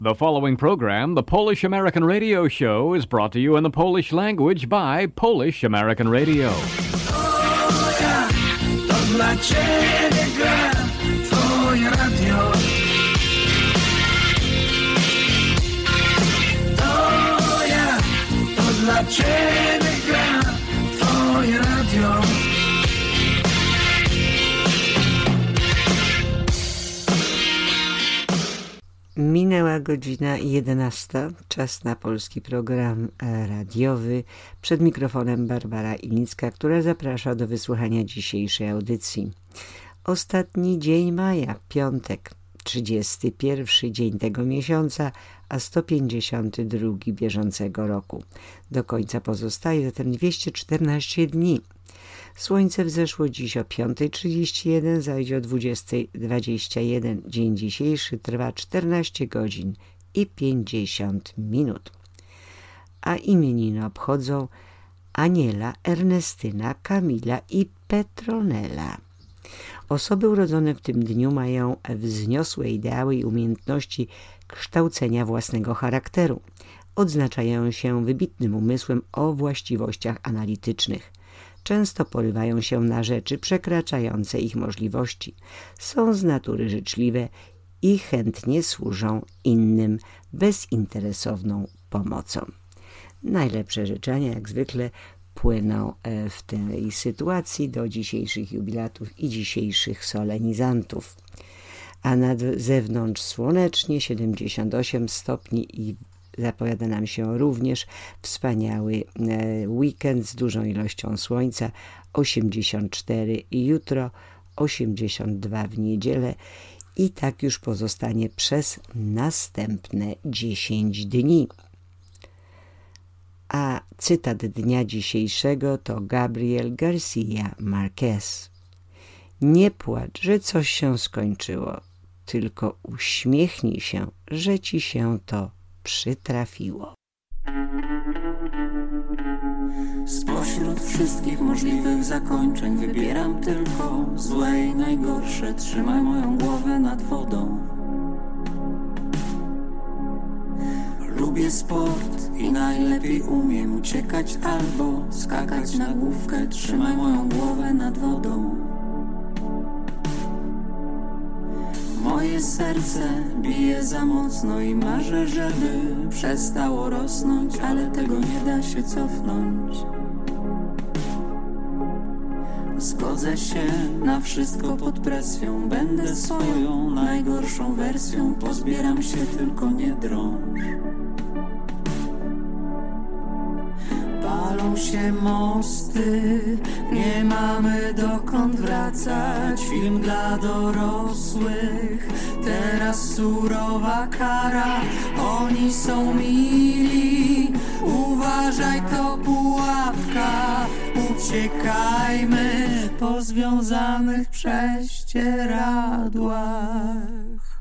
The following program, the Polish American Radio Show, is brought to you in the Polish language by Polish American Radio. O ja, to dla Ciebie gra Twoje radio. To ja, to dla Ciebie gra Twoje radio. Minęła godzina 11, czas na polski program radiowy. Przed mikrofonem Barbara Ilicka, która zaprasza do wysłuchania dzisiejszej audycji. Ostatni dzień maja, piątek, 31 dzień tego miesiąca, a 152 bieżącego roku. Do końca pozostaje zatem 214 dni. Słońce wzeszło dziś o 5:31, zajdzie o 20:21. Dzień dzisiejszy trwa 14 godzin i 50 minut. A imieniny obchodzą Aniela, Ernestyna, Kamila i Petronela. Osoby urodzone w tym dniu mają wzniosłe ideały i umiejętności kształcenia własnego charakteru. Odznaczają się wybitnym umysłem o właściwościach analitycznych. Często porywają się na rzeczy przekraczające ich możliwości. Są z natury życzliwe i chętnie służą innym bezinteresowną pomocą. Najlepsze życzenia jak zwykle płyną w tej sytuacji do dzisiejszych jubilatów i dzisiejszych solenizantów. A na zewnątrz słonecznie 78 stopni i zapowiada nam się również wspaniały weekend z dużą ilością słońca, 84 jutro, 82 w niedzielę i tak już pozostanie przez następne 10 dni. A cytat dnia dzisiejszego to Gabriel Garcia Marquez. Nie płacz, że coś się skończyło, tylko uśmiechnij się, że ci się to przytrafiło. Spośród wszystkich możliwych zakończeń wybieram tylko złe i najgorsze. Trzymaj moją głowę nad wodą. Lubię sport i najlepiej umiem uciekać albo skakać na główkę. Trzymaj moją głowę nad wodą. Moje serce bije za mocno i marzę, żeby przestało rosnąć, ale tego nie da się cofnąć. Zgodzę się na wszystko pod presją, będę swoją najgorszą wersją, pozbieram się, tylko nie drąż. Palą się mosty, nie mamy dokąd wracać. Film dla dorosłych, teraz surowa kara. Oni są mili, uważaj, to pułapka. Uciekajmy po związanych prześcieradłach.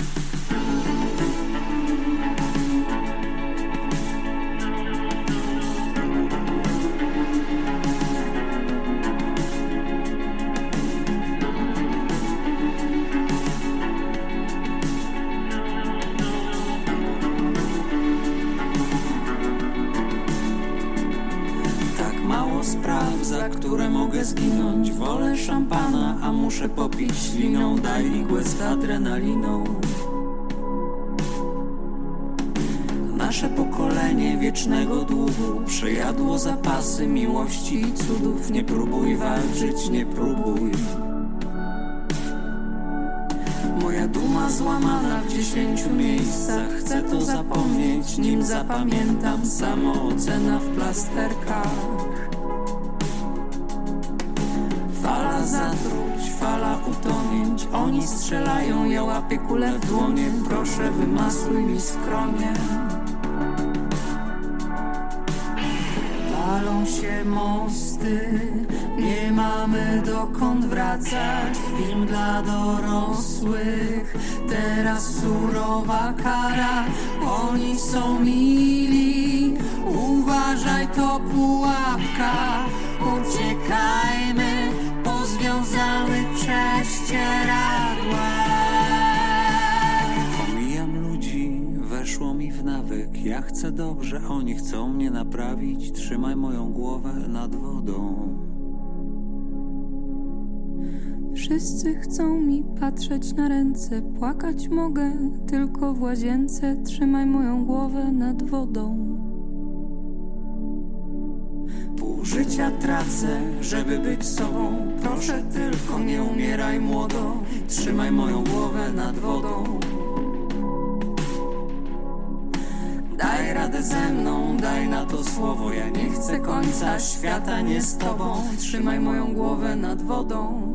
Spraw, za które mogę zginąć. Wolę szampana, a muszę popić śliną. Daj igłę z adrenaliną. Nasze pokolenie wiecznego długu przejadło zapasy miłości i cudów. Nie próbuj walczyć, nie próbuj. Moja duma złamana w 10 miejscach. Chcę to zapomnieć, nim zapamiętam. Samoocena w plasterkach. Fala zatruć, fala utonięć. Oni strzelają, ja łapię kulę w dłonie. Proszę, wymasuj mi skronie. Palą się mosty, nie mamy dokąd wracać. Film dla dorosłych, teraz surowa kara. Oni są mili, uważaj, to pułapka. Uciekajmy po związanych prześcieradłach. Pomijam ludzi we weszło mi w nawyk. Ja chcę dobrze, oni chcą mnie naprawić. Trzymaj moją głowę nad wodą. Wszyscy chcą mi patrzeć na ręce. Płakać mogę tylko w łazience. Trzymaj moją głowę nad wodą. Pół życia tracę, żeby być sobą. Proszę tylko nie umieraj młodo. Trzymaj moją głowę nad wodą. Daj radę ze mną, daj na to słowo. Ja nie chcę końca świata nie z tobą. Trzymaj moją głowę nad wodą.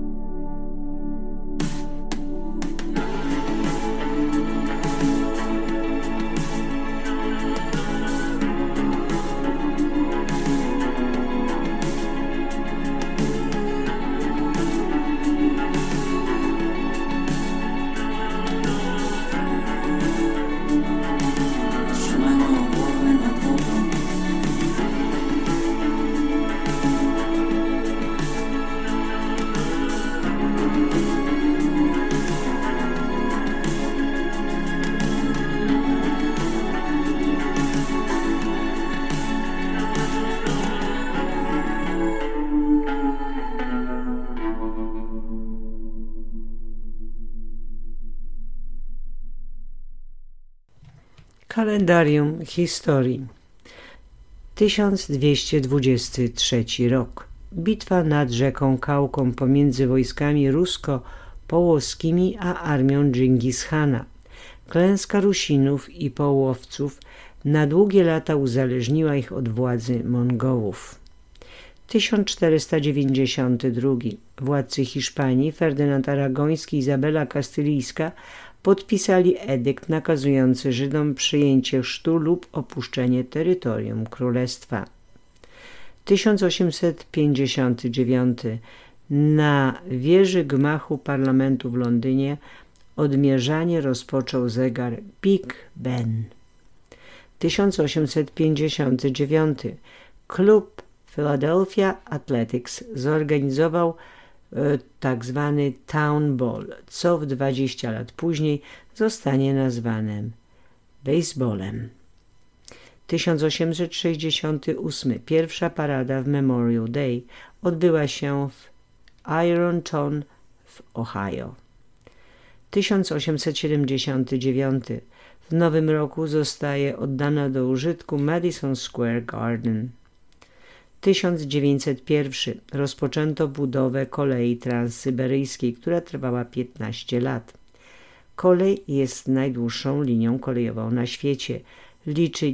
Kalendarium historii. 1223 rok. Bitwa nad rzeką Kałką pomiędzy wojskami rusko-połoskimi a armią Dżingis-Hana. Klęska Rusinów i Połowców na długie lata uzależniła ich od władzy Mongołów. 1492. Władcy Hiszpanii Ferdynand Aragoński i Izabela Kastylijska podpisali edykt nakazujący Żydom przyjęcie chrztu lub opuszczenie terytorium królestwa. 1859. Na wieży gmachu parlamentu w Londynie odmierzanie rozpoczął zegar Big Ben. 1859. Klub Philadelphia Athletics zorganizował tak zwany Town Ball, co w 20 lat później zostanie nazwane baseballem. 1868. Pierwsza parada w Memorial Day odbyła się w Ironton w Ohio. 1879. W nowym roku zostaje oddana do użytku Madison Square Garden. 1901. Rozpoczęto budowę kolei transsyberyjskiej, która trwała 15 lat. Kolej jest najdłuższą linią kolejową na świecie. Liczy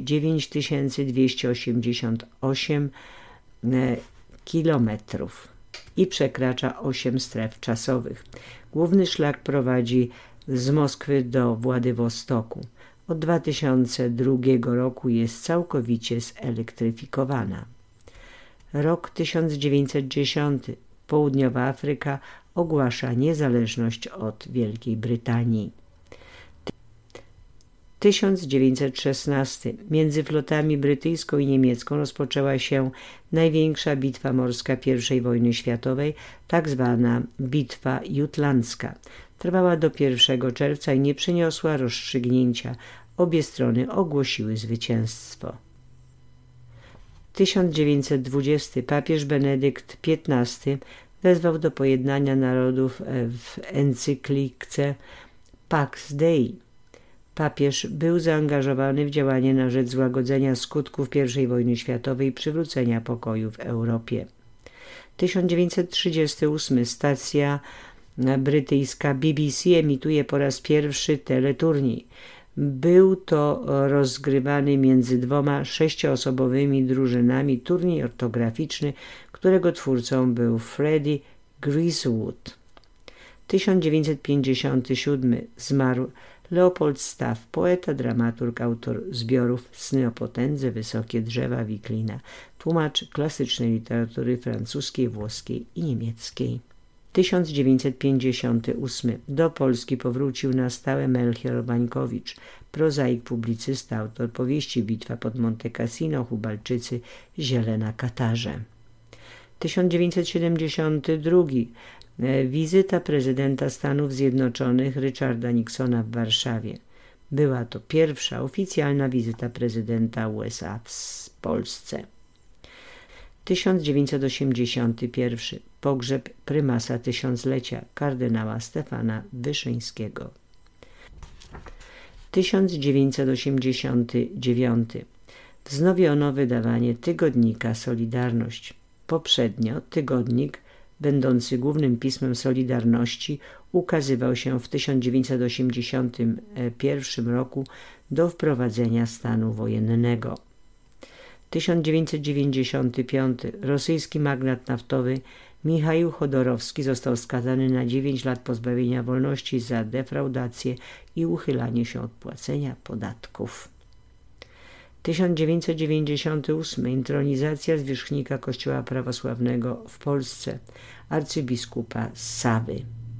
9288 kilometrów i przekracza 8 stref czasowych. Główny szlak prowadzi z Moskwy do Władywostoku. Od 2002 roku jest całkowicie zelektryfikowana. Rok 1910. Południowa Afryka ogłasza niezależność od Wielkiej Brytanii. 1916. Między flotami brytyjską i niemiecką rozpoczęła się największa bitwa morska I wojny światowej, tak zwana Bitwa Jutlandzka. Trwała do 1 czerwca i nie przyniosła rozstrzygnięcia. Obie strony ogłosiły zwycięstwo. 1920. Papież Benedykt XV wezwał do pojednania narodów w encyklice Pax Dei. Papież był zaangażowany w działanie na rzecz złagodzenia skutków I wojny światowej i przywrócenia pokoju w Europie. 1938. Stacja brytyjska BBC emituje po raz pierwszy teleturniej. Był to rozgrywany między dwoma 6-osobowymi drużynami turniej ortograficzny, którego twórcą był Freddie Griswold. 1957. Zmarł Leopold Staff, poeta, dramaturg, autor zbiorów Sny o potędze, Wysokie drzewa Wicklina, tłumacz klasycznej literatury francuskiej, włoskiej i niemieckiej. 1958. Do Polski powrócił na stałe Melchior Wańkowicz, prozaik, publicysta, autor powieści Bitwa pod Monte Cassino, Hubalczycy, Ziele na Katarze. 1972. Wizyta prezydenta Stanów Zjednoczonych Richarda Nixona w Warszawie. Była to pierwsza oficjalna wizyta prezydenta USA w Polsce. 1981. Pogrzeb prymasa tysiąclecia kardynała Stefana Wyszyńskiego. 1989. Wznowiono wydawanie tygodnika Solidarność. Poprzednio tygodnik, będący głównym pismem Solidarności, ukazywał się w 1981 roku do wprowadzenia stanu wojennego. 1995. Rosyjski magnat naftowy Michaił Chodorowski został skazany na 9 lat pozbawienia wolności za defraudację i uchylanie się od płacenia podatków. 1998. Intronizacja zwierzchnika Kościoła Prawosławnego w Polsce, arcybiskupa Sawy.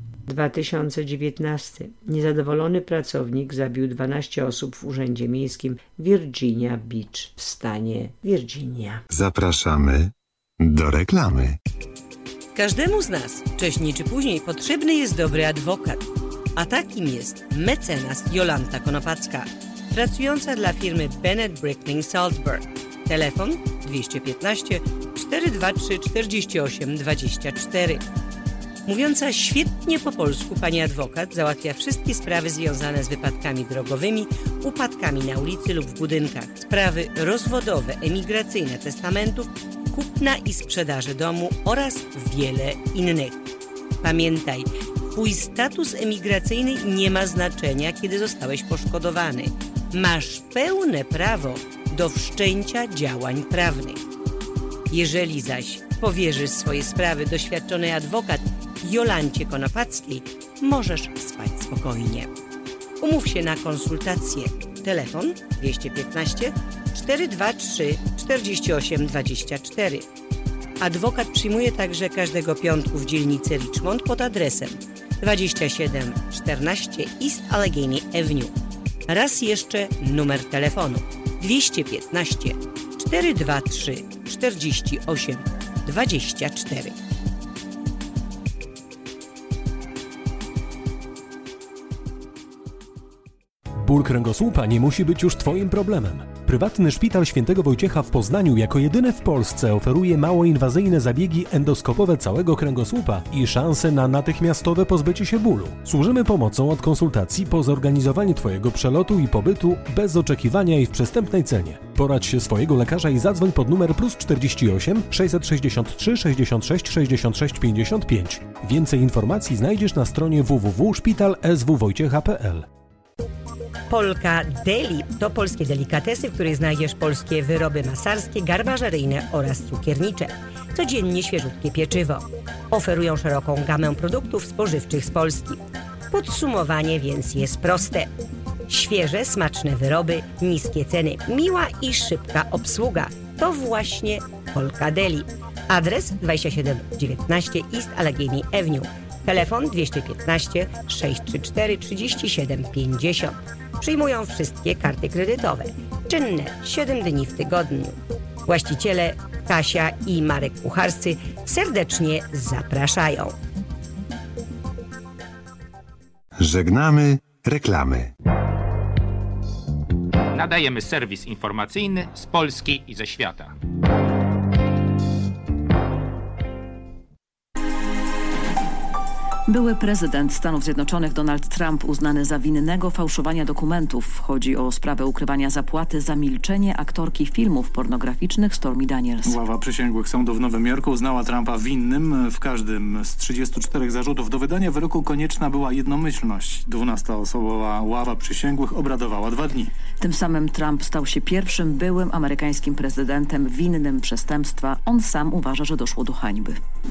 2019. Niezadowolony pracownik zabił 12 osób w urzędzie miejskim Virginia Beach w stanie Virginia. Zapraszamy do reklamy. Każdemu z nas wcześniej czy później potrzebny jest dobry adwokat, a takim jest mecenas Jolanta Konopacka, pracująca dla firmy Bennett Brickling Salzburg. Telefon 215 423 48 24. Mówiąca świetnie po polsku pani adwokat załatwia wszystkie sprawy związane z wypadkami drogowymi, upadkami na ulicy lub w budynkach, sprawy rozwodowe, emigracyjne, testamentów, kupna i sprzedaży domu oraz wiele innych. Pamiętaj, twój status emigracyjny nie ma znaczenia, kiedy zostałeś poszkodowany. Masz pełne prawo do wszczęcia działań prawnych. Jeżeli zaś powierzysz swoje sprawy doświadczonej adwokat Jolancie Konopackiej, możesz spać spokojnie. Umów się na konsultację. Telefon 215 423 48 24. Adwokat przyjmuje także każdego piątku w dzielnicy Richmond pod adresem 2714 East Allegheny Avenue. Raz jeszcze numer telefonu 215 423 48 24. Ból kręgosłupa nie musi być już Twoim problemem. Prywatny Szpital Świętego Wojciecha w Poznaniu jako jedyny w Polsce oferuje mało inwazyjne zabiegi endoskopowe całego kręgosłupa i szanse na natychmiastowe pozbycie się bólu. Służymy pomocą od konsultacji po zorganizowaniu Twojego przelotu i pobytu bez oczekiwania i w przystępnej cenie. Poradź się swojego lekarza i zadzwoń pod numer +48 663 66 66 55. Więcej informacji znajdziesz na stronie www.szpitalswwojciecha.pl. Polka Deli to polskie delikatesy, w których znajdziesz polskie wyroby masarskie, garmażeryjne oraz cukiernicze. Codziennie świeżutkie pieczywo. Oferują szeroką gamę produktów spożywczych z Polski. Podsumowanie więc jest proste. Świeże, smaczne wyroby, niskie ceny, miła i szybka obsługa. To właśnie Polka Deli. Adres 2719 East Allegheny Avenue. Telefon 215 634 37 50. Przyjmują wszystkie karty kredytowe. Czynne 7 dni w tygodniu. Właściciele Kasia i Marek Kucharscy serdecznie zapraszają. Żegnamy reklamy. Nadajemy serwis informacyjny z Polski i ze świata. Były prezydent Stanów Zjednoczonych Donald Trump uznany za winnego fałszowania dokumentów. Chodzi o sprawę ukrywania zapłaty za milczenie aktorki filmów pornograficznych Stormy Daniels. Ława przysięgłych sądu w Nowym Jorku uznała Trumpa winnym. W każdym z 34 zarzutów do wydania wyroku konieczna była jednomyślność. 12-osobowa ława przysięgłych obradowała 2 dni. Tym samym Trump stał się pierwszym byłym amerykańskim prezydentem winnym przestępstwa. On sam uważa, że doszło do hańby.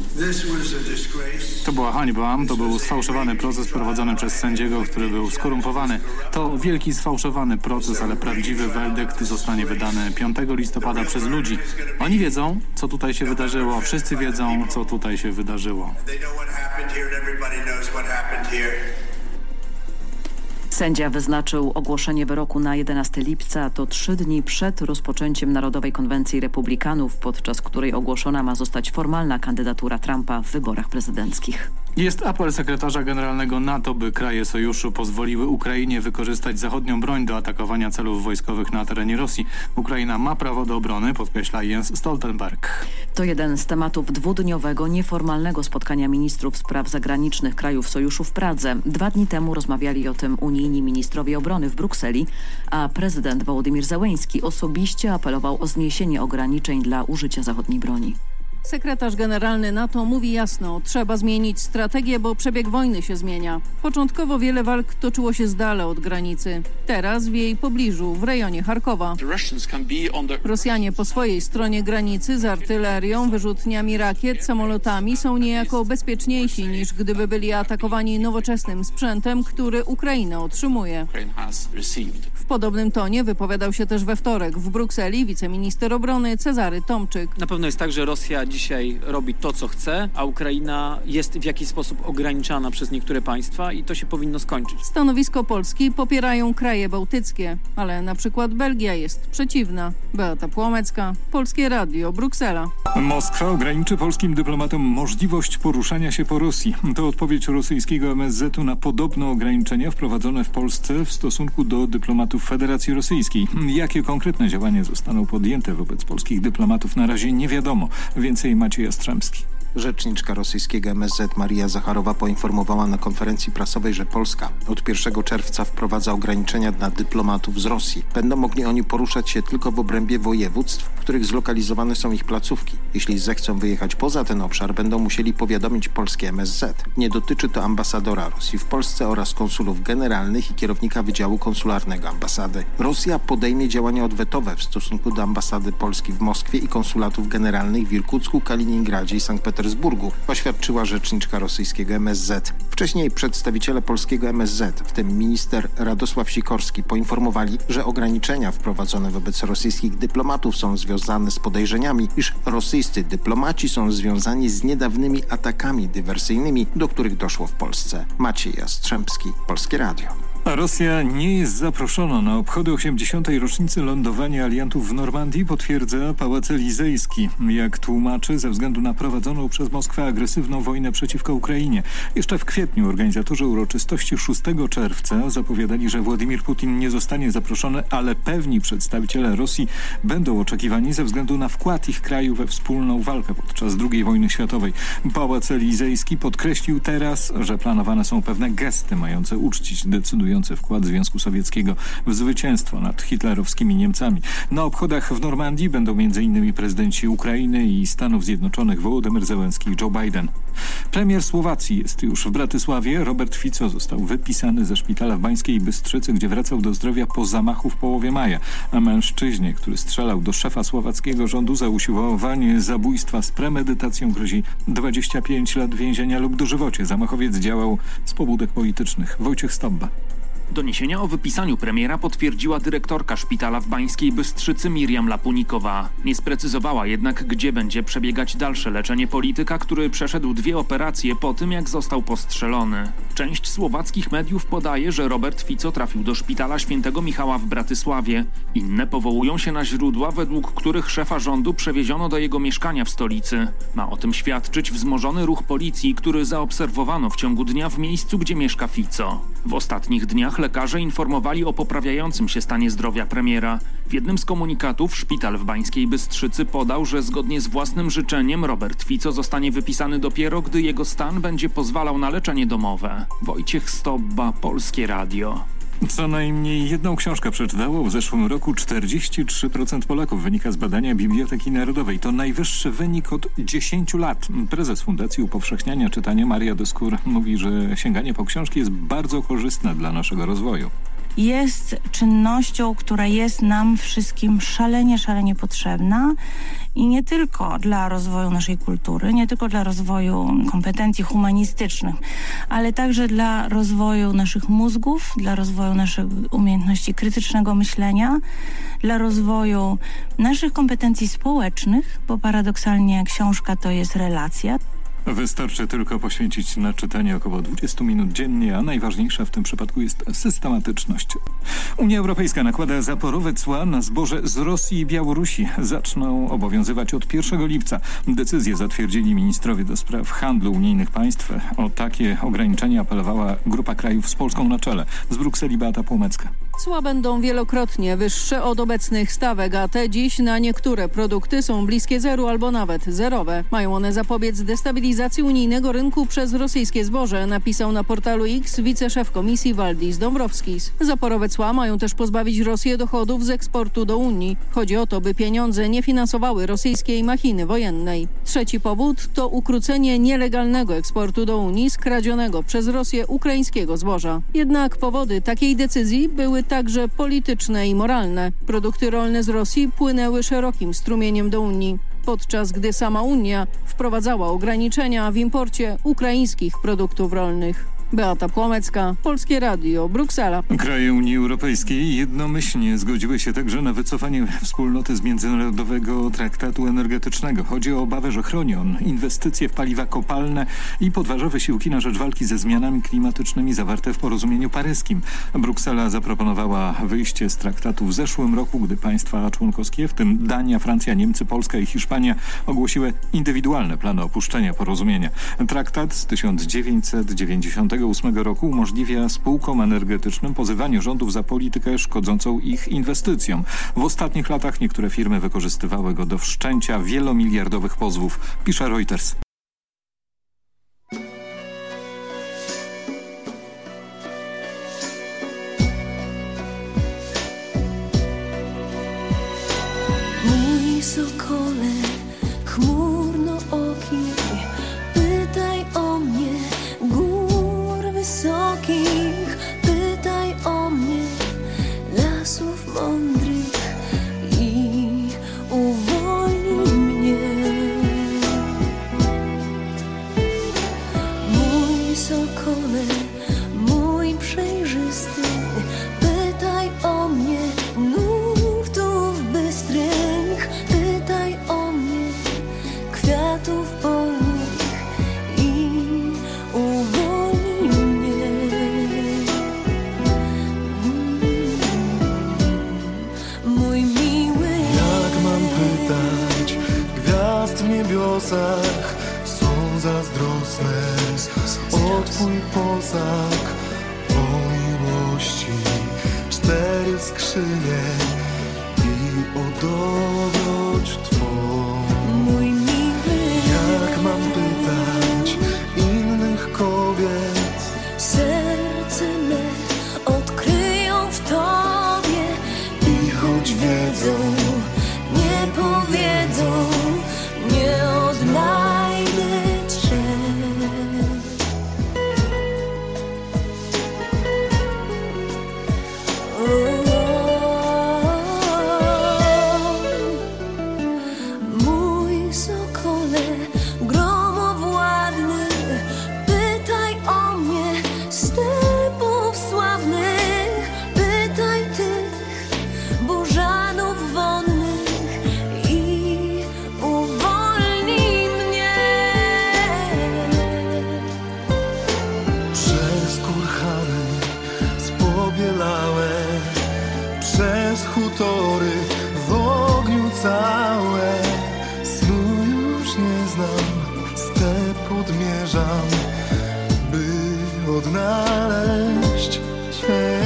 To była hańba. To był sfałszowany proces prowadzony przez sędziego, który był skorumpowany. To wielki sfałszowany proces, ale prawdziwy werdykt zostanie wydany 5 listopada przez ludzi. Oni wiedzą, co tutaj się wydarzyło. Wszyscy wiedzą, co tutaj się wydarzyło. Sędzia wyznaczył ogłoszenie wyroku na 11 lipca. To 3 dni przed rozpoczęciem Narodowej Konwencji Republikanów, podczas której ogłoszona ma zostać formalna kandydatura Trumpa w wyborach prezydenckich. Jest apel sekretarza generalnego NATO, by kraje sojuszu pozwoliły Ukrainie wykorzystać zachodnią broń do atakowania celów wojskowych na terenie Rosji. Ukraina ma prawo do obrony, podkreśla Jens Stoltenberg. To jeden z tematów dwudniowego, nieformalnego spotkania ministrów spraw zagranicznych krajów sojuszu w Pradze. 2 dni temu rozmawiali o tym unijni ministrowie obrony w Brukseli, a prezydent Wołodymyr Zełenski osobiście apelował o zniesienie ograniczeń dla użycia zachodniej broni. Sekretarz generalny NATO mówi jasno, trzeba zmienić strategię, bo przebieg wojny się zmienia. Początkowo wiele walk toczyło się z dala od granicy. Teraz w jej pobliżu, w rejonie Charkowa. Rosjanie po swojej stronie granicy z artylerią, wyrzutniami rakiet, samolotami są niejako bezpieczniejsi niż gdyby byli atakowani nowoczesnym sprzętem, który Ukraina otrzymuje. W podobnym tonie wypowiadał się też we wtorek w Brukseli wiceminister obrony Cezary Tomczyk. Na pewno jest tak, że Rosja dzisiaj robi to, co chce, a Ukraina jest w jakiś sposób ograniczana przez niektóre państwa i to się powinno skończyć. Stanowisko Polski popierają kraje bałtyckie, ale na przykład Belgia jest przeciwna. Beata Płomecka, Polskie Radio, Bruksela. Moskwa ograniczy polskim dyplomatom możliwość poruszania się po Rosji. To odpowiedź rosyjskiego MSZ-u na podobne ograniczenia wprowadzone w Polsce w stosunku do dyplomatów Federacji Rosyjskiej. Jakie konkretne działania zostaną podjęte wobec polskich dyplomatów, na razie nie wiadomo. Więcej Maciej Jastrzębski. Rzeczniczka rosyjskiego MSZ Maria Zacharowa poinformowała na konferencji prasowej, że Polska od 1 czerwca wprowadza ograniczenia dla dyplomatów z Rosji. Będą mogli oni poruszać się tylko w obrębie województw, w których zlokalizowane są ich placówki. Jeśli zechcą wyjechać poza ten obszar, będą musieli powiadomić polskie MSZ. Nie dotyczy to ambasadora Rosji w Polsce oraz konsulów generalnych i kierownika Wydziału Konsularnego ambasady. Rosja podejmie działania odwetowe w stosunku do ambasady Polski w Moskwie i konsulatów generalnych w Irkucku, Kaliningradzie i Sankt Petersburgu, oświadczyła rzeczniczka rosyjskiego MSZ. Wcześniej przedstawiciele polskiego MSZ, w tym minister Radosław Sikorski, poinformowali, że ograniczenia wprowadzone wobec rosyjskich dyplomatów są związane z podejrzeniami, iż rosyjscy dyplomaci są związani z niedawnymi atakami dywersyjnymi, do których doszło w Polsce. Maciej Jastrzębski, Polskie Radio. A Rosja nie jest zaproszona na obchody 80. rocznicy lądowania aliantów w Normandii, potwierdza Pałac Elizejski. Jak tłumaczy, ze względu na prowadzoną przez Moskwę agresywną wojnę przeciwko Ukrainie. Jeszcze w kwietniu organizatorzy uroczystości 6 czerwca zapowiadali, że Władimir Putin nie zostanie zaproszony, ale pewni przedstawiciele Rosji będą oczekiwani ze względu na wkład ich kraju we wspólną walkę podczas II wojny światowej. Pałac Elizejski podkreślił teraz, że planowane są pewne gesty mające uczcić decydujące wkład Związku Sowieckiego w zwycięstwo nad hitlerowskimi Niemcami. Na obchodach w Normandii będą m.in. prezydenci Ukrainy i Stanów Zjednoczonych Wołodymyr Zełenski i Joe Biden. Premier Słowacji jest już w Bratysławie. Robert Fico został wypisany ze szpitala w Bańskiej Bystrzycy, gdzie wracał do zdrowia po zamachu w połowie maja. A mężczyźnie, który strzelał do szefa słowackiego rządu za usiłowanie zabójstwa z premedytacją, grozi 25 lat więzienia lub dożywocie. Zamachowiec działał z pobudek politycznych. Wojciech Stobba. Doniesienia o wypisaniu premiera potwierdziła dyrektorka szpitala w Bańskiej Bystrzycy Miriam Lapunikowa. Nie sprecyzowała jednak, gdzie będzie przebiegać dalsze leczenie polityka, który przeszedł 2 operacje po tym, jak został postrzelony. Część słowackich mediów podaje, że Robert Fico trafił do szpitala Świętego Michała w Bratysławie. Inne powołują się na źródła, według których szefa rządu przewieziono do jego mieszkania w stolicy. Ma o tym świadczyć wzmożony ruch policji, który zaobserwowano w ciągu dnia w miejscu, gdzie mieszka Fico. W ostatnich dniach lekarze informowali o poprawiającym się stanie zdrowia premiera. W jednym z komunikatów szpital w Bańskiej Bystrzycy podał, że zgodnie z własnym życzeniem Robert Fico zostanie wypisany dopiero, gdy jego stan będzie pozwalał na leczenie domowe. Wojciech Stobba, Polskie Radio. Co najmniej jedną książkę przeczytało w zeszłym roku 43% Polaków, wynika z badania Biblioteki Narodowej. To najwyższy wynik od 10 lat. Prezes Fundacji Upowszechniania Czytania Maria Doskur mówi, że sięganie po książki jest bardzo korzystne dla naszego rozwoju. Jest czynnością, która jest nam wszystkim szalenie potrzebna i nie tylko dla rozwoju naszej kultury, nie tylko dla rozwoju kompetencji humanistycznych, ale także dla rozwoju naszych mózgów, dla rozwoju naszych umiejętności krytycznego myślenia, dla rozwoju naszych kompetencji społecznych, bo paradoksalnie książka to jest relacja. Wystarczy tylko poświęcić na czytanie około 20 minut dziennie, a najważniejsza w tym przypadku jest systematyczność. Unia Europejska nakłada zaporowe cła na zboże z Rosji i Białorusi. Zaczną obowiązywać od 1 lipca. Decyzję zatwierdzili ministrowie do spraw handlu unijnych państw. O takie ograniczenia apelowała grupa krajów z Polską na czele. Z Brukseli Beata Płomecka. Cła będą wielokrotnie wyższe od obecnych stawek, a te dziś na niektóre produkty są bliskie zeru albo nawet zerowe. Mają one zapobiec destabilizacji unijnego rynku przez rosyjskie zboże, napisał na portalu X wiceszef komisji Valdis Dombrovskis. Zaporowe cła mają też pozbawić Rosję dochodów z eksportu do Unii. Chodzi o to, by pieniądze nie finansowały rosyjskiej machiny wojennej. Trzeci powód to ukrócenie nielegalnego eksportu do Unii skradzionego przez Rosję ukraińskiego zboża. Jednak powody takiej decyzji były także polityczne i moralne. Produkty rolne z Rosji płynęły szerokim strumieniem do Unii, podczas gdy sama Unia wprowadzała ograniczenia w imporcie ukraińskich produktów rolnych. Beata Płomecka, Polskie Radio, Bruksela. Kraje Unii Europejskiej jednomyślnie zgodziły się także na wycofanie wspólnoty z Międzynarodowego Traktatu Energetycznego. Chodzi o obawę, że chroni on inwestycje w paliwa kopalne i podważa wysiłki na rzecz walki ze zmianami klimatycznymi zawarte w porozumieniu paryskim. Bruksela zaproponowała wyjście z traktatu w zeszłym roku, gdy państwa członkowskie, w tym Dania, Francja, Niemcy, Polska i Hiszpania, ogłosiły indywidualne plany opuszczenia porozumienia. Traktat z 1998 roku umożliwia spółkom energetycznym pozywanie rządów za politykę szkodzącą ich inwestycjom. W ostatnich latach niektóre firmy wykorzystywały go do wszczęcia wielomiliardowych pozwów, pisze Reuters. Mój sokole, chmurnooki, pytaj o mnie gór wysokich, pytaj o mnie lasów mądrych i uwolnij mnie. Mój sokole, mój przejrzysty, pytaj o mnie nurtów bystrych, pytaj o mnie kwiatów polnych i uwolnij mnie. Mój miły, jak mam pytać gwiazd w niebiosach, są zazdrosne o twój posag, o miłości 4 skrzynie i o dobroć twą. mój miły, Jak mam pytać innych kobiet, serce me odkryją w tobie i choć wiedzą, nie powiedzą, nie odnajdę cię. Mój sokole, gromowładny, pytaj o mnie stepów sławnych, pytaj tych burzanów wonnych i uwolnij mnie. przez kurhany spobielałe, przez hutory w ogniu całe. Snu już nie znam, step odmierzam, by odnaleźć cię.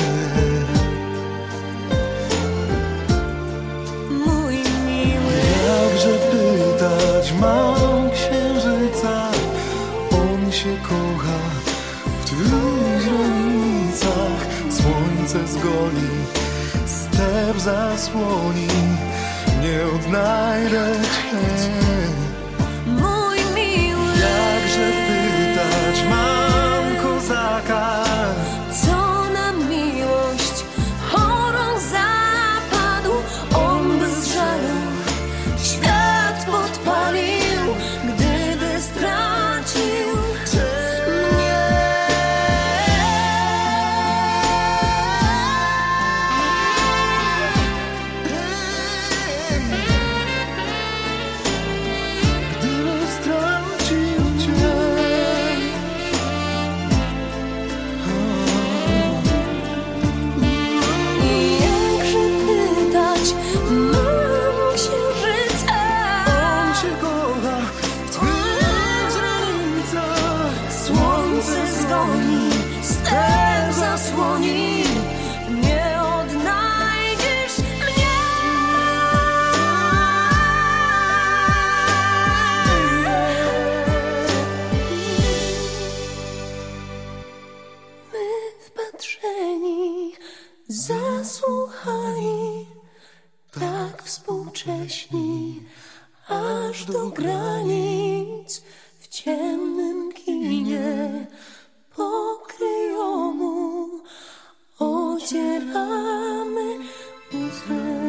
Mój miły, Jakże pytać mam księżyca, on się kocha w twych źrenicach. Słońce zgoli, step zasłoni, nie odnajdę cię. mój miły, Jakże pytać mam kozaka, co na miłość chorą zapadł, on by z żalu świat podpalił, gdyby stracił mnie. wcześniej, aż do granic w ciemnym kinie pokryjomu ocieramy łzę.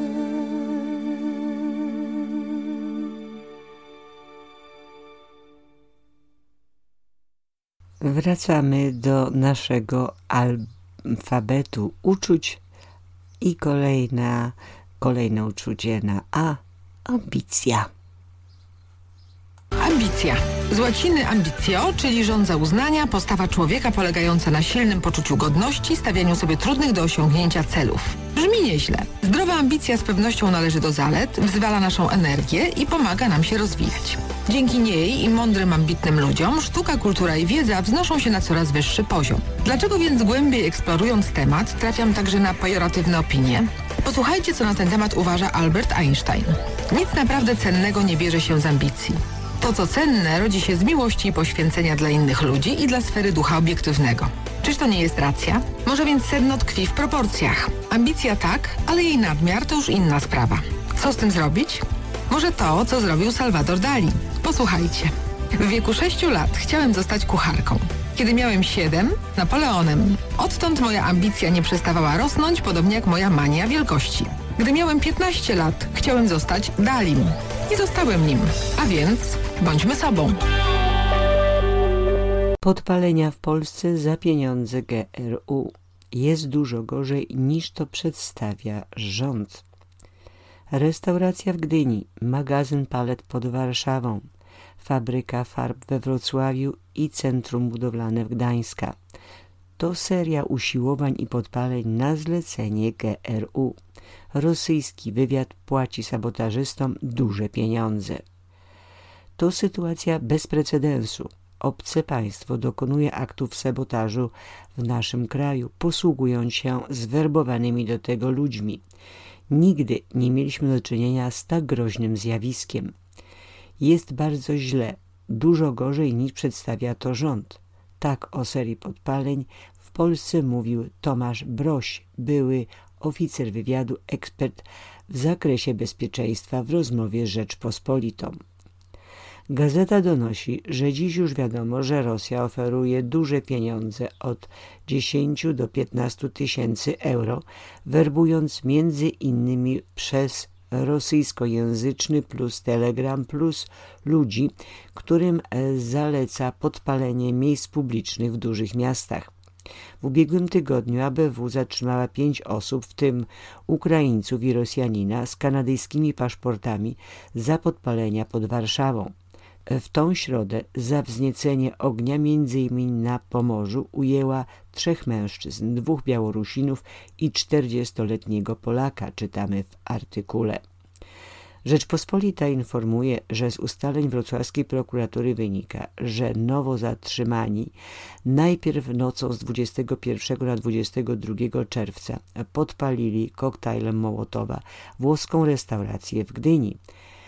Wracamy do naszego alfabetu uczuć i kolejne uczucie na A. Ambicja. Ambicja. Z łaciny ambitio, czyli żądza uznania, postawa człowieka polegająca na silnym poczuciu godności, stawianiu sobie trudnych do osiągnięcia celów. Brzmi nieźle. Zdrowa ambicja z pewnością należy do zalet, wyzwala naszą energię i pomaga nam się rozwijać. Dzięki niej i mądrym, ambitnym ludziom sztuka, kultura i wiedza wznoszą się na coraz wyższy poziom. Dlaczego więc głębiej eksplorując temat trafiam także na pejoratywne opinie? Posłuchajcie, co na ten temat uważa Albert Einstein. Nic naprawdę cennego nie bierze się z ambicji. To, co cenne, rodzi się z miłości i poświęcenia dla innych ludzi i dla sfery ducha obiektywnego. Czyż to nie jest racja? Może więc sedno tkwi w proporcjach. Ambicja tak, ale jej nadmiar to już inna sprawa. Co z tym zrobić? Może to, co zrobił Salvador Dali. Posłuchajcie. W wieku 6 lat chciałem zostać kucharką. Kiedy miałem 7, Napoleonem. Odtąd moja ambicja nie przestawała rosnąć, podobnie jak moja mania wielkości. Gdy miałem 15 lat, chciałem zostać Dalim. I zostałem nim. A więc bądźmy sobą. Podpalenia w Polsce za pieniądze GRU. Jest dużo gorzej niż to przedstawia rząd. Restauracja w Gdyni, magazyn palet pod Warszawą, fabryka farb we Wrocławiu i centrum budowlane w Gdańska. To seria usiłowań i podpaleń na zlecenie GRU. Rosyjski wywiad płaci sabotażystom duże pieniądze. To sytuacja bez precedensu. Obce państwo dokonuje aktów sabotażu w naszym kraju, posługując się zwerbowanymi do tego ludźmi. Nigdy nie mieliśmy do czynienia z tak groźnym zjawiskiem. Jest bardzo źle, dużo gorzej niż przedstawia to rząd. Tak o serii podpaleń w Polsce mówił Tomasz Broś, były oficer wywiadu, ekspert w zakresie bezpieczeństwa w rozmowie z Rzeczpospolitą. Gazeta donosi, że dziś już wiadomo, że Rosja oferuje duże pieniądze od 10 do 15 tysięcy euro, werbując między innymi przez rosyjskojęzyczny plus Telegram plus ludzi, którym zaleca podpalenie miejsc publicznych w dużych miastach. W ubiegłym tygodniu ABW zatrzymała 5 osób, w tym Ukraińców i Rosjanina z kanadyjskimi paszportami za podpalenia pod Warszawą. W tą środę za wzniecenie ognia m.in. na Pomorzu ujęła 3 mężczyzn, 2 Białorusinów i 40-letniego Polaka, czytamy w artykule. Rzeczpospolita informuje, że z ustaleń wrocławskiej prokuratury wynika, że nowo zatrzymani najpierw nocą z 21 na 22 czerwca podpalili koktajlem Mołotowa włoską restaurację w Gdyni,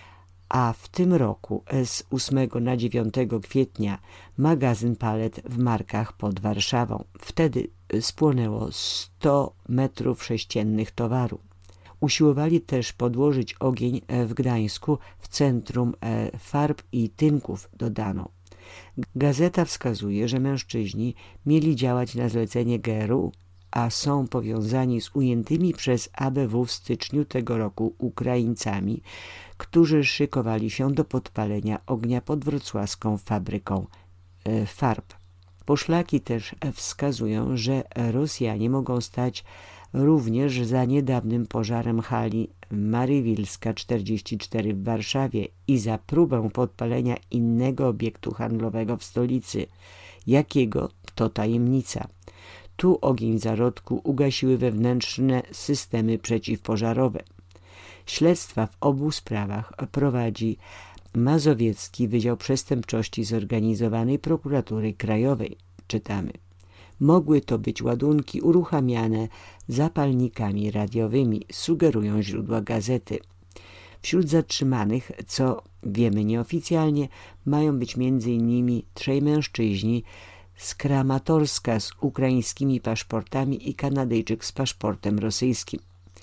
a w tym roku z 8 na 9 kwietnia magazyn palet w Markach pod Warszawą. Wtedy spłonęło 100 metrów sześciennych towaru. Usiłowali też podłożyć ogień w Gdańsku w centrum farb i tynków, dodano. Gazeta wskazuje, że mężczyźni mieli działać na zlecenie GRU, a są powiązani z ujętymi przez ABW w styczniu tego roku Ukraińcami, którzy szykowali się do podpalenia ognia pod wrocławską fabryką farb. Poszlaki też wskazują, że Rosjanie mogą stać również za niedawnym pożarem hali Marywilska 44 w Warszawie i za próbę podpalenia innego obiektu handlowego w stolicy. Jakiego? To tajemnica. Tu ogień zarodku ugasiły wewnętrzne systemy przeciwpożarowe. Śledztwa w obu sprawach prowadzi Mazowiecki Wydział Przestępczości Zorganizowanej Prokuratury Krajowej. Czytamy. Mogły to być ładunki uruchamiane zapalnikami radiowymi, sugerują źródła gazety. Wśród zatrzymanych, co wiemy nieoficjalnie, mają być m.in. 3 mężczyźni z Kramatorska z ukraińskimi paszportami i Kanadyjczyk z paszportem rosyjskim.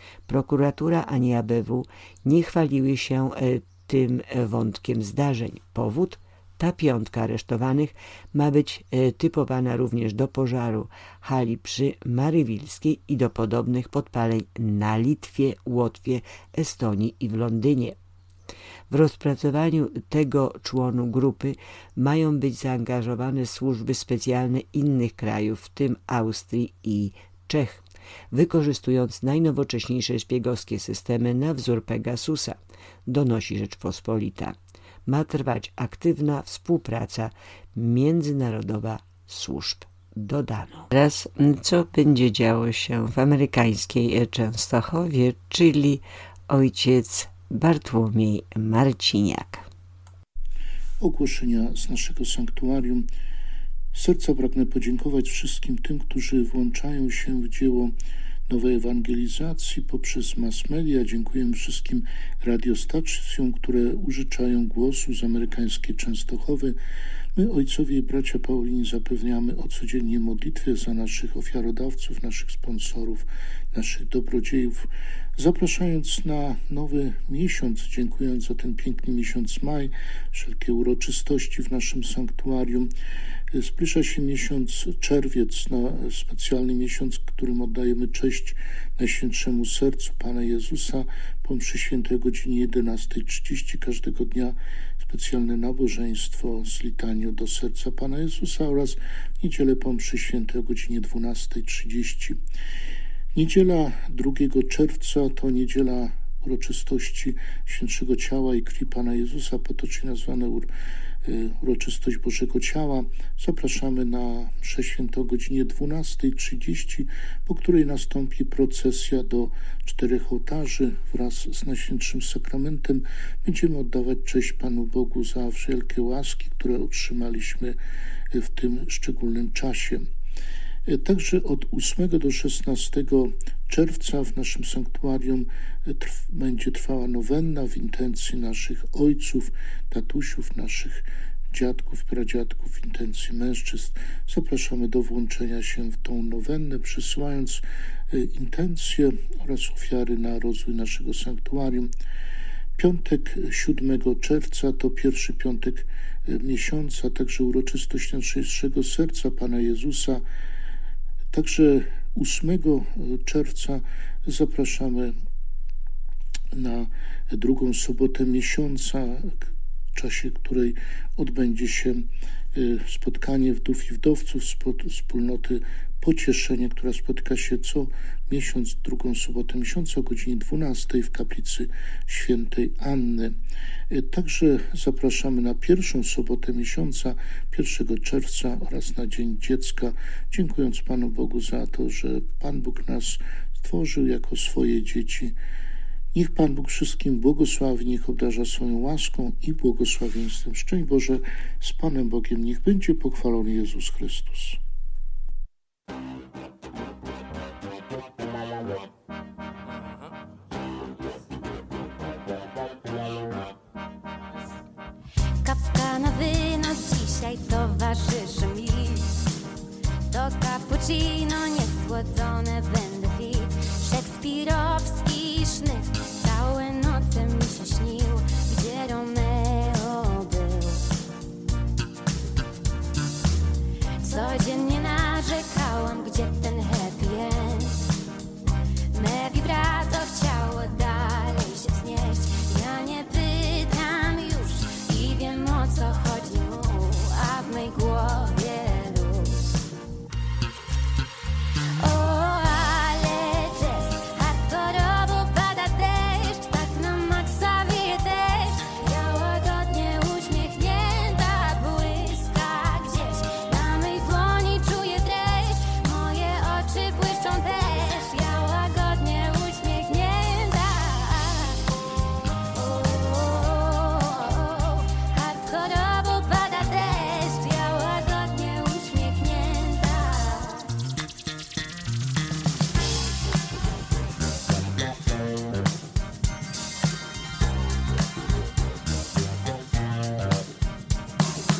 Prokuratura ani ABW nie chwaliły się tym wątkiem zdarzeń. Powód? Ta 5 aresztowanych ma być typowana również do pożaru hali przy Marywilskiej i do podobnych podpaleń na Litwie, Łotwie, Estonii i w Londynie. W rozpracowaniu tego członu grupy mają być zaangażowane służby specjalne innych krajów, w tym Austrii i Czech, wykorzystując najnowocześniejsze szpiegowskie systemy na wzór Pegasusa, donosi Rzeczpospolita. Ma trwać aktywna współpraca międzynarodowa służb, dodano. Teraz co będzie działo się w amerykańskiej Częstochowie, czyli ojciec Bartłomiej Marciniak. Ogłoszenia z naszego sanktuarium. Z serca pragnę podziękować wszystkim tym, którzy włączają się w dzieło nowej ewangelizacji poprzez mass media. Dziękuję wszystkim radiostacjom, które użyczają głosu z amerykańskiej Częstochowy. My, ojcowie i bracia Paulini, zapewniamy o codziennej modlitwie za naszych ofiarodawców, naszych sponsorów, naszych dobrodziejów. Zapraszając na nowy miesiąc, dziękując za ten piękny miesiąc maj, wszelkie uroczystości w naszym sanktuarium. Zbliża się miesiąc czerwiec, specjalny miesiąc, którym oddajemy cześć Najświętszemu Sercu Pana Jezusa. Po mszy świętej o godzinie 11:30 każdego dnia specjalne nabożeństwo z litanią do serca Pana Jezusa oraz w niedzielę po mszy świętej o godzinie 12:30. Niedziela 2 czerwca to niedziela uroczystości Świętszego Ciała i Krwi Pana Jezusa, potocznie nazwane uroczystość Bożego Ciała. Zapraszamy na mszę świętą o godzinie 12:30, po której nastąpi procesja do 4 ołtarzy wraz z Najświętszym Sakramentem. Będziemy oddawać cześć Panu Bogu za wszelkie łaski, które otrzymaliśmy w tym szczególnym czasie. Także od 8 do 16 czerwca w naszym sanktuarium będzie trwała nowenna w intencji naszych ojców, tatusiów, naszych dziadków, pradziadków, w intencji mężczyzn. Zapraszamy do włączenia się w tą nowennę, przysyłając intencje oraz ofiary na rozwój naszego sanktuarium. Piątek 7 czerwca to pierwszy piątek miesiąca, także uroczystość Najświętszego Serca Pana Jezusa. Także 8 czerwca zapraszamy na drugą sobotę miesiąca, w czasie której odbędzie się spotkanie wdów i wdowców wspólnoty Pocieszenie, która spotyka się co miesiąc, drugą sobotę miesiąca o godzinie 12 w kaplicy Świętej Anny. Także zapraszamy na pierwszą sobotę miesiąca, 1 czerwca oraz na Dzień Dziecka, dziękując Panu Bogu za to, że Pan Bóg nas stworzył jako swoje dzieci. Niech Pan Bóg wszystkim błogosławi, niech obdarza swoją łaską i błogosławieństwem. Szczęść Boże z Panem Bogiem, niech będzie pochwalony Jezus Chrystus. Kawka na wynos dzisiaj towarzyszy mi. To cappuccino niesłodzone będę fit. Szekspirowski sznyt całe noce mi się śnił, gdzie Romeo był. Codziennie narzekałam, gdzie ten happy end. Me vibrato chciało dalej się wznieść. Ja nie pytam już i wiem, o co chodzi mu, a w mej głowie luz. O, ale jazz, hardkorowo pada deszcz, tak na maksa wieje deszcz. Ja łagodnie uśmiechnięta błyska gdzieś. Na mej dłoni czuję treść, moje oczy błyszczą też. Ja łagodnie uśmiechnięta. Hardkorowo pada deszcz, ja łagodnie uśmiechnięta.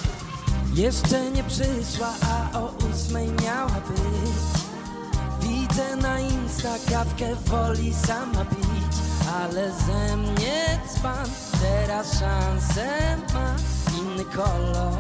Jeszcze nie przyszła, a o 8 miała być. Chce na Insta kawkę woli sama pić, ale ze mnie dzban, teraz szansę ma inny kolor.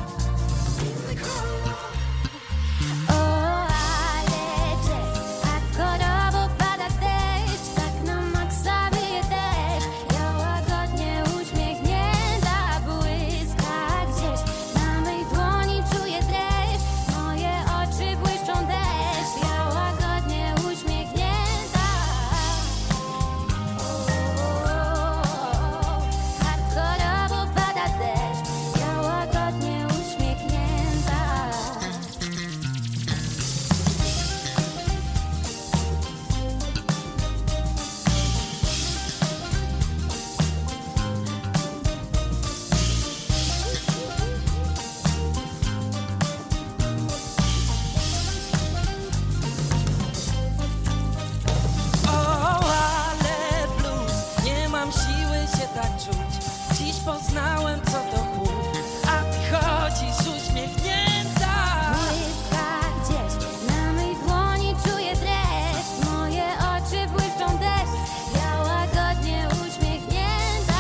Poznałem, co to chłód, a ty chodzisz uśmiechnięta. Błyska gdzieś na mej dłoni, czuję dreszcz. Moje oczy błyszczą deszcz, ja łagodnie uśmiechnięta.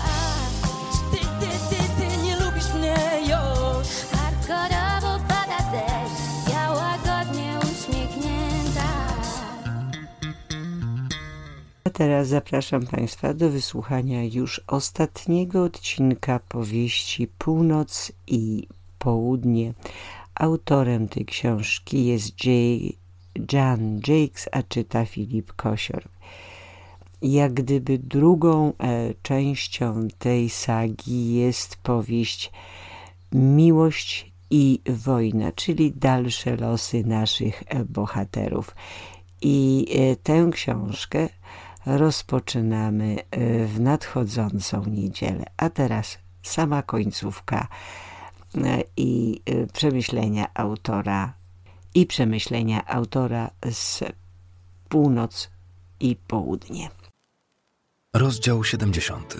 Ty nie lubisz mnie już. Hardkorowo pada deszcz, ja łagodnie uśmiechnięta. A teraz zapraszam Państwa do wysłuchania już ostatniego odcinka powieści Północ i Południe. Autorem tej książki jest Jan Jakes, a czyta Filip Kosior. Jak gdyby drugą częścią tej sagi jest powieść Miłość i wojna, czyli dalsze losy naszych bohaterów. I tę książkę rozpoczynamy w nadchodzącą niedzielę. A teraz sama końcówka i przemyślenia autora z Północ i Południe. Rozdział 70.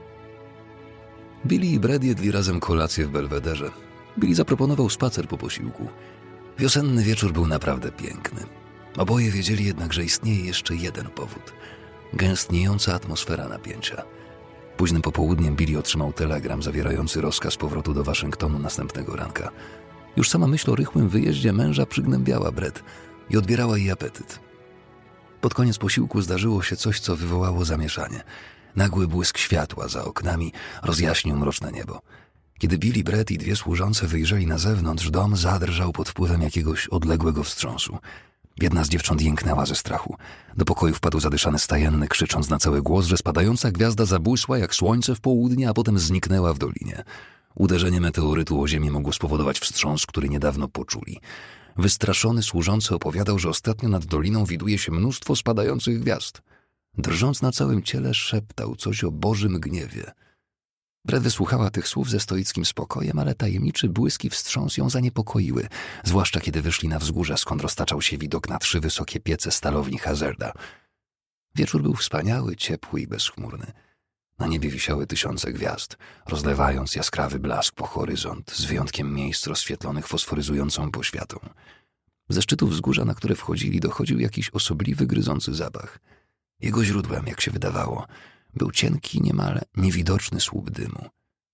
Billy i Brad jedli razem kolację w Belwederze. Billy zaproponował spacer po posiłku. Wiosenny wieczór był naprawdę piękny. Oboje wiedzieli jednak, że istnieje jeszcze jeden powód. Gęstniejąca atmosfera napięcia. Późnym popołudniem Billy otrzymał telegram zawierający rozkaz powrotu do Waszyngtonu następnego ranka. Już sama myśl o rychłym wyjeździe męża przygnębiała Brad i odbierała jej apetyt. Pod koniec posiłku zdarzyło się coś, co wywołało zamieszanie. Nagły błysk światła za oknami rozjaśnił mroczne niebo. Kiedy Billy, Brad i dwie służące wyjrzeli na zewnątrz, dom zadrżał pod wpływem jakiegoś odległego wstrząsu. Jedna z dziewcząt jęknęła ze strachu. Do pokoju wpadł zadyszany stajenny, krzycząc na cały głos, że spadająca gwiazda zabłysła jak słońce w południe, a potem zniknęła w dolinie. Uderzenie meteorytu o ziemię mogło spowodować wstrząs, który niedawno poczuli. Wystraszony służący opowiadał, że ostatnio nad doliną widuje się mnóstwo spadających gwiazd. Drżąc na całym ciele, szeptał coś o Bożym gniewie. Brad wysłuchała tych słów ze stoickim spokojem, ale tajemniczy błysk i wstrząs ją zaniepokoiły, zwłaszcza kiedy wyszli na wzgórze, skąd roztaczał się widok na 3 wysokie piece stalowni Hazarda. Wieczór był wspaniały, ciepły i bezchmurny. Na niebie wisiały tysiące gwiazd, rozlewając jaskrawy blask po horyzont, z wyjątkiem miejsc rozświetlonych fosforyzującą poświatą. Ze szczytu wzgórza, na które wchodzili, dochodził jakiś osobliwy, gryzący zapach. Jego źródłem, jak się wydawało, był cienki, niemal niewidoczny słup dymu.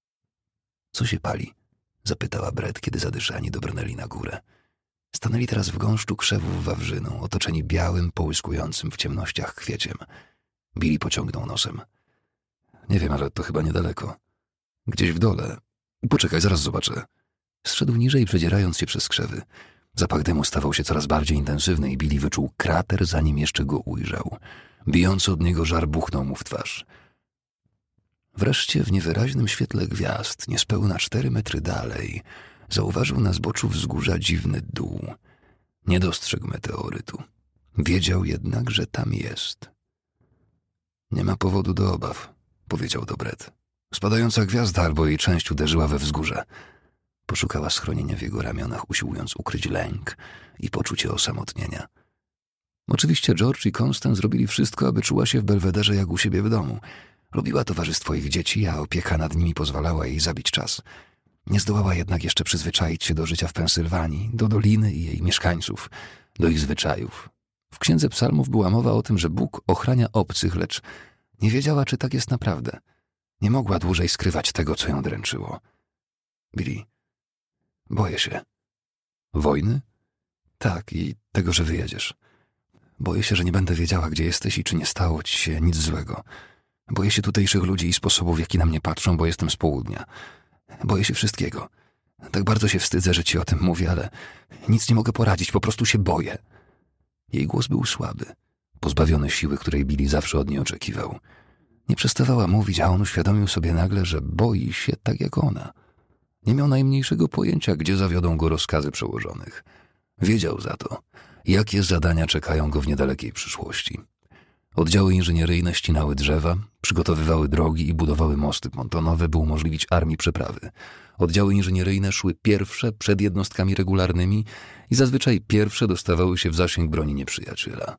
— Co się pali? — zapytała Brad, kiedy zadyszani dobrnęli na górę. Stanęli teraz w gąszczu krzewów wawrzyną, otoczeni białym, połyskującym w ciemnościach kwieciem. Billy pociągnął nosem. — Nie wiem, ale to chyba niedaleko. Gdzieś w dole. Poczekaj, zaraz zobaczę. Zszedł niżej, przedzierając się przez krzewy. Zapach dymu stawał się coraz bardziej intensywny i Billy wyczuł krater, zanim jeszcze go ujrzał. Bijący od niego żar buchnął mu w twarz. Wreszcie w niewyraźnym świetle gwiazd, niespełna 4 metry dalej, zauważył na zboczu wzgórza dziwny dół. Nie dostrzegł meteorytu. Wiedział jednak, że tam jest. — Nie ma powodu do obaw — powiedział do Brad. Spadająca gwiazda albo jej część uderzyła we wzgórze. Poszukała schronienia w jego ramionach, usiłując ukryć lęk i poczucie osamotnienia. Oczywiście George i Constance zrobili wszystko, aby czuła się w Belwederze jak u siebie w domu. Lubiła towarzystwo ich dzieci, a opieka nad nimi pozwalała jej zabić czas. Nie zdołała jednak jeszcze przyzwyczaić się do życia w Pensylwanii, do doliny i jej mieszkańców, do ich zwyczajów. W Księdze Psalmów była mowa o tym, że Bóg ochrania obcych, lecz nie wiedziała, czy tak jest naprawdę. Nie mogła dłużej skrywać tego, co ją dręczyło. Billy, boję się. Wojny? Tak, i tego, że wyjedziesz. Boję się, że nie będę wiedziała, gdzie jesteś i czy nie stało ci się nic złego. Boję się tutejszych ludzi i sposobów, w jaki na mnie patrzą, bo jestem z południa. Boję się wszystkiego. Tak bardzo się wstydzę, że ci o tym mówię, ale nic nie mogę poradzić, po prostu się boję. Jej głos był słaby, pozbawiony siły, której Billy zawsze od niej oczekiwał. Nie przestawała mówić, a on uświadomił sobie nagle, że boi się tak jak ona. Nie miał najmniejszego pojęcia, gdzie zawiodą go rozkazy przełożonych. Wiedział za to, jakie zadania czekają go w niedalekiej przyszłości. Oddziały inżynieryjne ścinały drzewa, przygotowywały drogi i budowały mosty pontonowe, by umożliwić armii przeprawy. Oddziały inżynieryjne szły pierwsze przed jednostkami regularnymi i zazwyczaj pierwsze dostawały się w zasięg broni nieprzyjaciela.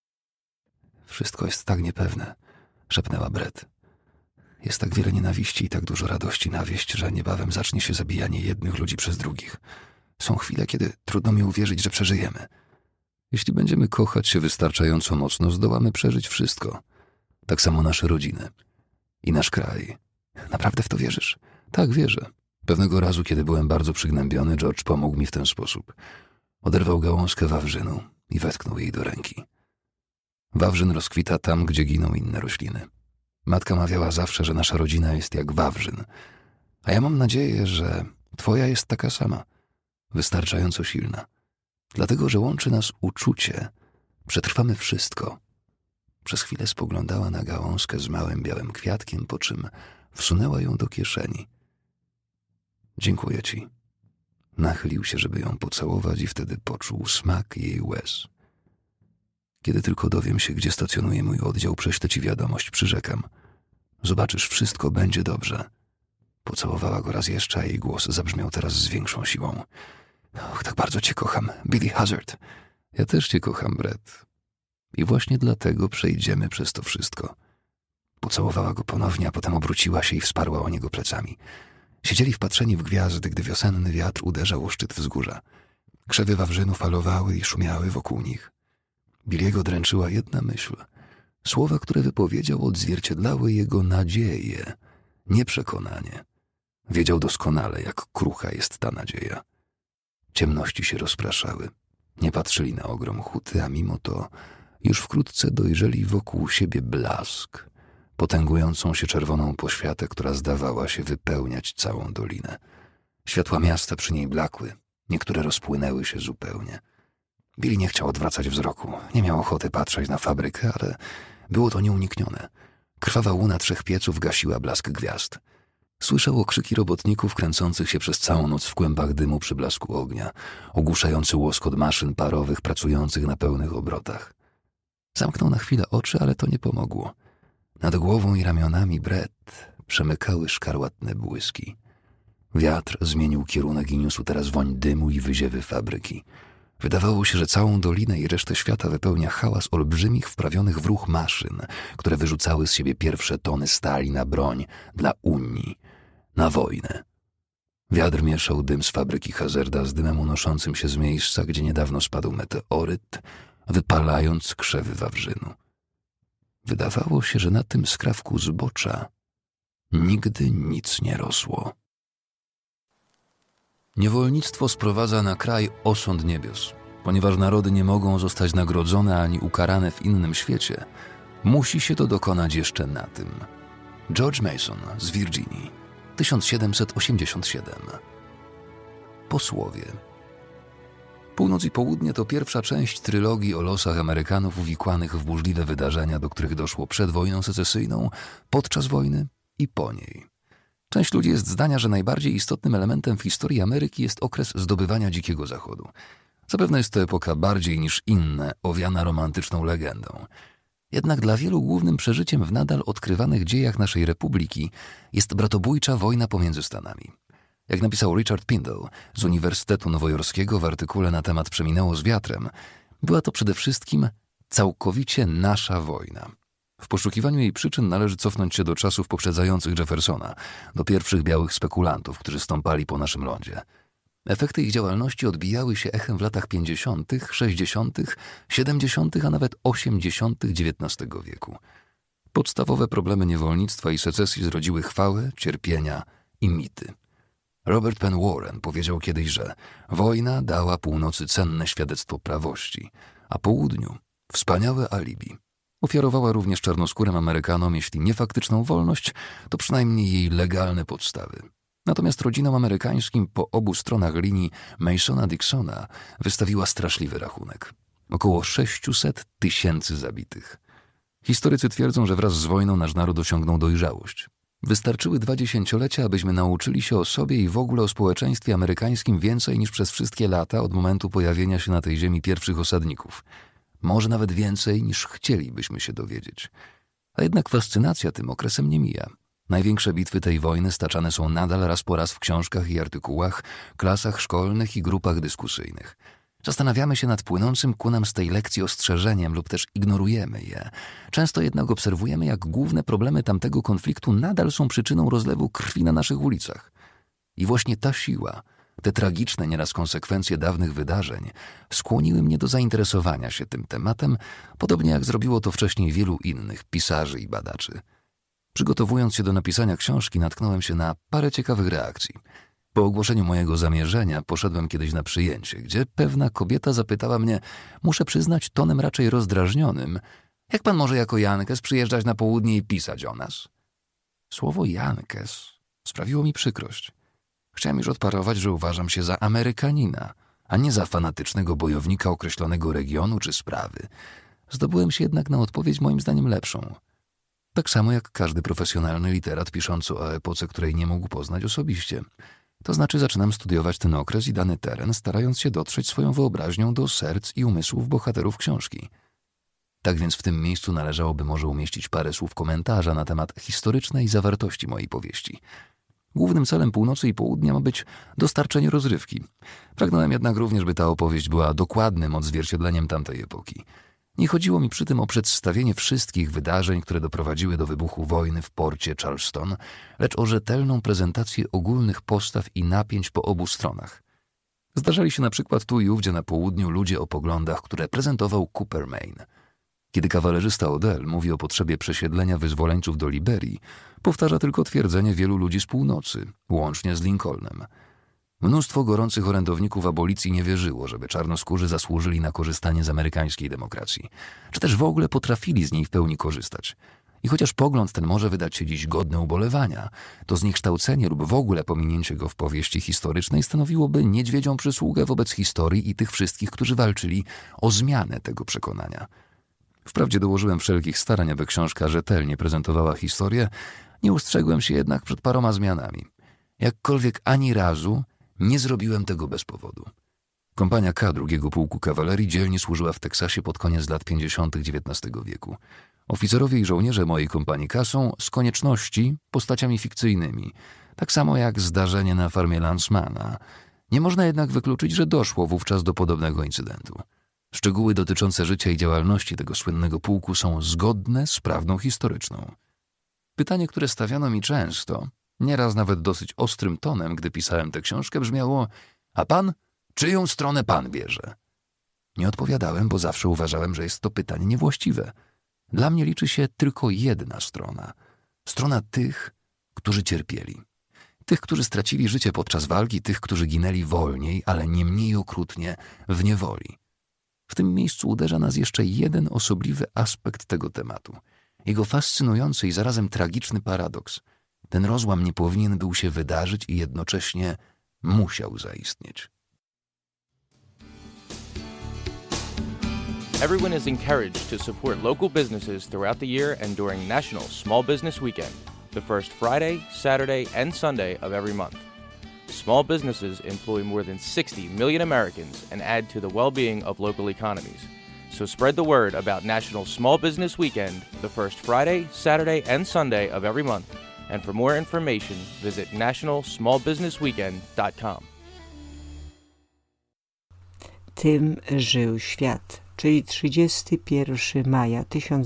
Wszystko jest tak niepewne, szepnęła Brett. Jest tak wiele nienawiści i tak dużo radości na wieść, że niebawem zacznie się zabijanie jednych ludzi przez drugich. Są chwile, kiedy trudno mi uwierzyć, że przeżyjemy. Jeśli będziemy kochać się wystarczająco mocno, zdołamy przeżyć wszystko. Tak samo nasze rodziny i nasz kraj. Naprawdę w to wierzysz? Tak, wierzę. Pewnego razu, kiedy byłem bardzo przygnębiony, George pomógł mi w ten sposób. Oderwał gałązkę wawrzynu i wetknął jej do ręki. Wawrzyn rozkwita tam, gdzie giną inne rośliny. Matka mawiała zawsze, że nasza rodzina jest jak wawrzyn. A ja mam nadzieję, że twoja jest taka sama. Wystarczająco silna. Dlatego, że łączy nas uczucie. Przetrwamy wszystko. Przez chwilę spoglądała na gałązkę z małym białym kwiatkiem, po czym wsunęła ją do kieszeni. Dziękuję ci. Nachylił się, żeby ją pocałować i wtedy poczuł smak jej łez. Kiedy tylko dowiem się, gdzie stacjonuje mój oddział, prześlę ci wiadomość, przyrzekam. Zobaczysz, wszystko będzie dobrze. Pocałowała go raz jeszcze, a jej głos zabrzmiał teraz z większą siłą. Och, tak bardzo cię kocham, Billy Hazard. Ja też cię kocham, Brett. I właśnie dlatego przejdziemy przez to wszystko. Pocałowała go ponownie, a potem obróciła się i wsparła o niego plecami. Siedzieli wpatrzeni w gwiazdy, gdy wiosenny wiatr uderzał o szczyt wzgórza. Krzewy wawrzynu falowały i szumiały wokół nich. Billiego dręczyła jedna myśl. Słowa, które wypowiedział, odzwierciedlały jego nadzieję, nie przekonanie. Wiedział doskonale, jak krucha jest ta nadzieja. Ciemności się rozpraszały. Nie patrzyli na ogrom huty, a mimo to już wkrótce dojrzeli wokół siebie blask, potęgującą się czerwoną poświatę, która zdawała się wypełniać całą dolinę. Światła miasta przy niej blakły, niektóre rozpłynęły się zupełnie. Billy nie chciał odwracać wzroku, nie miał ochoty patrzeć na fabrykę, ale było to nieuniknione. Krwawa łuna 3 pieców gasiła blask gwiazd. Słyszał okrzyki robotników kręcących się przez całą noc w kłębach dymu przy blasku ognia, ogłuszający łoskot maszyn parowych pracujących na pełnych obrotach. Zamknął na chwilę oczy, ale to nie pomogło. Nad głową i ramionami Brett przemykały szkarłatne błyski. Wiatr zmienił kierunek i niósł teraz woń dymu i wyziewy fabryki. Wydawało się, że całą dolinę i resztę świata wypełnia hałas olbrzymich, wprawionych w ruch maszyn, które wyrzucały z siebie pierwsze tony stali na broń dla Unii, na wojnę. Wiatr mieszał dym z fabryki Hazarda z dymem unoszącym się z miejsca, gdzie niedawno spadł meteoryt, wypalając krzewy wawrzynu. Wydawało się, że na tym skrawku zbocza nigdy nic nie rosło. Niewolnictwo sprowadza na kraj osąd niebios. Ponieważ narody nie mogą zostać nagrodzone ani ukarane w innym świecie, musi się to dokonać jeszcze na tym. George Mason z Virginii, 1787. Posłowie. Północ i Południe to pierwsza część trylogii o losach Amerykanów uwikłanych w burzliwe wydarzenia, do których doszło przed wojną secesyjną, podczas wojny i po niej. Część ludzi jest zdania, że najbardziej istotnym elementem w historii Ameryki jest okres zdobywania Dzikiego Zachodu. Zapewne jest to epoka bardziej niż inne owiana romantyczną legendą. Jednak dla wielu głównym przeżyciem w nadal odkrywanych dziejach naszej republiki jest bratobójcza wojna pomiędzy Stanami. Jak napisał Richard Pindell z Uniwersytetu Nowojorskiego w artykule na temat Przeminęło z wiatrem, była to przede wszystkim całkowicie nasza wojna. W poszukiwaniu jej przyczyn należy cofnąć się do czasów poprzedzających Jeffersona, do pierwszych białych spekulantów, którzy stąpali po naszym lądzie. Efekty ich działalności odbijały się echem w latach 50., 60., 70., a nawet 80. XIX wieku. Podstawowe problemy niewolnictwa i secesji zrodziły chwałę, cierpienia i mity. Robert Penn Warren powiedział kiedyś, że wojna dała północy cenne świadectwo prawości, a południu wspaniałe alibi. Ofiarowała również czarnoskórym Amerykanom, jeśli nie faktyczną wolność, to przynajmniej jej legalne podstawy. Natomiast rodzinom amerykańskim po obu stronach linii Masona-Dixona wystawiła straszliwy rachunek. Około 600 000 zabitych. Historycy twierdzą, że wraz z wojną nasz naród osiągnął dojrzałość. Wystarczyły 2 dziesięciolecia, abyśmy nauczyli się o sobie i w ogóle o społeczeństwie amerykańskim więcej niż przez wszystkie lata od momentu pojawienia się na tej ziemi pierwszych osadników. Może nawet więcej niż chcielibyśmy się dowiedzieć. A jednak fascynacja tym okresem nie mija. Największe bitwy tej wojny staczane są nadal raz po raz w książkach i artykułach, klasach szkolnych i grupach dyskusyjnych. Zastanawiamy się nad płynącym ku nam z tej lekcji ostrzeżeniem lub też ignorujemy je. Często jednak obserwujemy, jak główne problemy tamtego konfliktu nadal są przyczyną rozlewu krwi na naszych ulicach. I właśnie ta siła, te tragiczne nieraz konsekwencje dawnych wydarzeń skłoniły mnie do zainteresowania się tym tematem, podobnie jak zrobiło to wcześniej wielu innych pisarzy i badaczy. Przygotowując się do napisania książki, natknąłem się na parę ciekawych reakcji. Po ogłoszeniu mojego zamierzenia poszedłem kiedyś na przyjęcie, gdzie pewna kobieta zapytała mnie, muszę przyznać tonem raczej rozdrażnionym, jak pan może jako Jankes przyjeżdżać na południe i pisać o nas? Słowo Jankes sprawiło mi przykrość. Chciałem już odparować, że uważam się za Amerykanina, a nie za fanatycznego bojownika określonego regionu czy sprawy. Zdobyłem się jednak na odpowiedź moim zdaniem lepszą. Tak samo jak każdy profesjonalny literat piszący o epoce, której nie mógł poznać osobiście. To znaczy zaczynam studiować ten okres i dany teren, starając się dotrzeć swoją wyobraźnią do serc i umysłów bohaterów książki. Tak więc w tym miejscu należałoby może umieścić parę słów komentarza na temat historycznej zawartości mojej powieści. Głównym celem Północy i Południa ma być dostarczenie rozrywki. Pragnąłem jednak również, by ta opowieść była dokładnym odzwierciedleniem tamtej epoki. Nie chodziło mi przy tym o przedstawienie wszystkich wydarzeń, które doprowadziły do wybuchu wojny w porcie Charleston, lecz o rzetelną prezentację ogólnych postaw i napięć po obu stronach. Zdarzali się na przykład tu i ówdzie na południu ludzie o poglądach, które prezentował Cooper Maine. Kiedy kawalerzysta Odell mówi o potrzebie przesiedlenia wyzwoleńców do Liberii, powtarza tylko twierdzenie wielu ludzi z północy, łącznie z Lincolnem. Mnóstwo gorących orędowników abolicji nie wierzyło, żeby czarnoskórzy zasłużyli na korzystanie z amerykańskiej demokracji, czy też w ogóle potrafili z niej w pełni korzystać. I chociaż pogląd ten może wydać się dziś godny ubolewania, to zniekształcenie lub w ogóle pominięcie go w powieści historycznej stanowiłoby niedźwiedzią przysługę wobec historii i tych wszystkich, którzy walczyli o zmianę tego przekonania. Wprawdzie dołożyłem wszelkich starań, aby książka rzetelnie prezentowała historię, nie ustrzegłem się jednak przed paroma zmianami. Jakkolwiek ani razu nie zrobiłem tego bez powodu. Kompania K II Pułku Kawalerii dzielnie służyła w Teksasie pod koniec lat 50. XIX wieku. Oficerowie i żołnierze mojej kompanii K są z konieczności postaciami fikcyjnymi, tak samo jak zdarzenie na farmie Lansmana. Nie można jednak wykluczyć, że doszło wówczas do podobnego incydentu. Szczegóły dotyczące życia i działalności tego słynnego pułku są zgodne z prawdą historyczną. Pytanie, które stawiano mi często, nieraz nawet dosyć ostrym tonem, gdy pisałem tę książkę, brzmiało: a pan? Czyją stronę pan bierze? Nie odpowiadałem, bo zawsze uważałem, że jest to pytanie niewłaściwe. Dla mnie liczy się tylko jedna strona. Strona tych, którzy cierpieli. Tych, którzy stracili życie podczas walki, tych, którzy ginęli wolniej, ale nie mniej okrutnie w niewoli. W tym miejscu uderza nas jeszcze jeden osobliwy aspekt tego tematu. Jego fascynujący i zarazem tragiczny paradoks. Ten rozłam nie powinien był się wydarzyć i jednocześnie musiał zaistnieć. Everyone is encouraged to support local businesses throughout the year and during National Small Business Weekend, the first Friday, Saturday, and Sunday of every month. Small businesses employ more than 60 million Americans and add to the well-being of local economies. So spread the word about National Small Business Weekend, the first Friday, Saturday, and Sunday of every month. And for more information, visit nationalsmallbusinessweekend.com. Tym żył świat, czyli 31 maja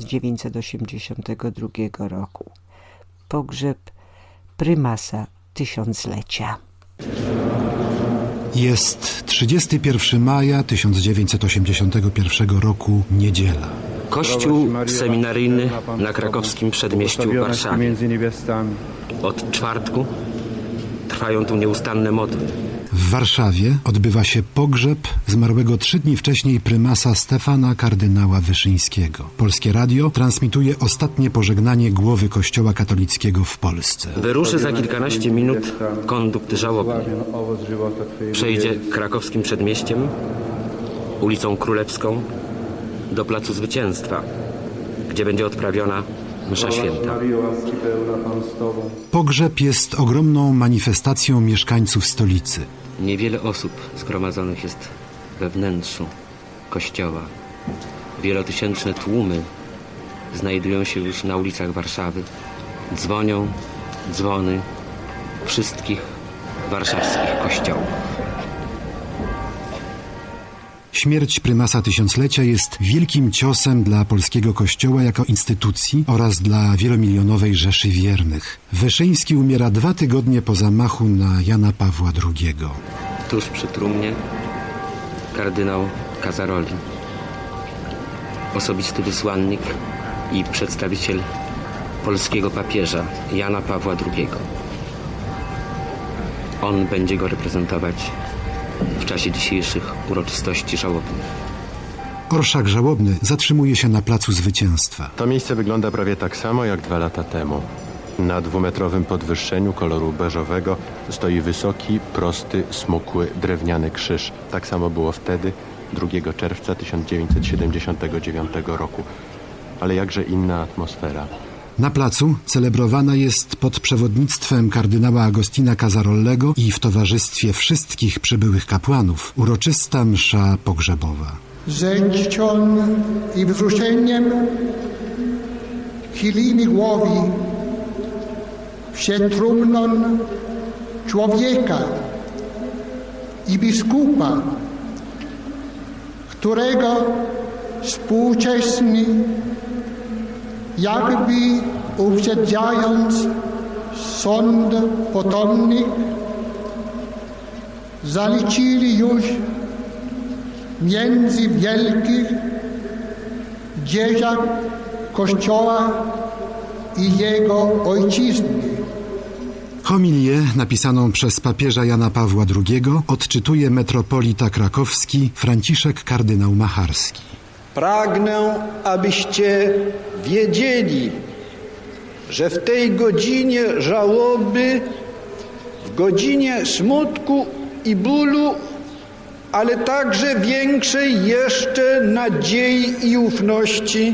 1982 roku. Pogrzeb prymasa tysiąclecia. Jest 31 maja 1981 roku, niedziela. Kościół seminaryjny na krakowskim przedmieściu Warszawie. Od czwartku trwają tu nieustanne modły. W Warszawie odbywa się pogrzeb zmarłego 3 dni wcześniej prymasa Stefana kardynała Wyszyńskiego. Polskie Radio transmituje ostatnie pożegnanie głowy Kościoła katolickiego w Polsce. Wyruszy za kilkanaście minut kondukt żałobny. Przejdzie krakowskim przedmieściem, ulicą Królewską do Placu Zwycięstwa, gdzie będzie odprawiona msza święta. Pogrzeb jest ogromną manifestacją mieszkańców stolicy. Niewiele osób zgromadzonych jest we wnętrzu kościoła. Wielotysięczne tłumy znajdują się już na ulicach Warszawy. Dzwonią dzwony wszystkich warszawskich kościołów. Śmierć prymasa tysiąclecia jest wielkim ciosem dla polskiego kościoła jako instytucji oraz dla wielomilionowej rzeszy wiernych. Wyszyński umiera 2 tygodnie po zamachu na Jana Pawła II. Tuż przy trumnie kardynał Casaroli, osobisty wysłannik i przedstawiciel polskiego papieża Jana Pawła II. On będzie go reprezentować w czasie dzisiejszych uroczystości żałobnych. Orszak żałobny zatrzymuje się na Placu Zwycięstwa. To miejsce wygląda prawie tak samo jak 2 lata temu. Na 2-metrowym podwyższeniu koloru beżowego stoi wysoki, prosty, smukły, drewniany krzyż. Tak samo było wtedy, 2 czerwca 1979 roku. Ale jakże inna atmosfera. Na placu celebrowana jest pod przewodnictwem kardynała Agostina Casarollego i w towarzystwie wszystkich przybyłych kapłanów uroczysta msza pogrzebowa. Zęczcią i wzruszeniem chylimy głowy przed trumną człowieka i biskupa, którego współczesny, jakby uprzedzając sąd potomnych, zaliczyli już między wielkich dziejach Kościoła i jego ojczyzny. Homilię napisaną przez papieża Jana Pawła II odczytuje metropolita krakowski Franciszek kardynał Macharski. Pragnę, abyście wiedzieli, że w tej godzinie żałoby, w godzinie smutku i bólu, ale także większej jeszcze nadziei i ufności,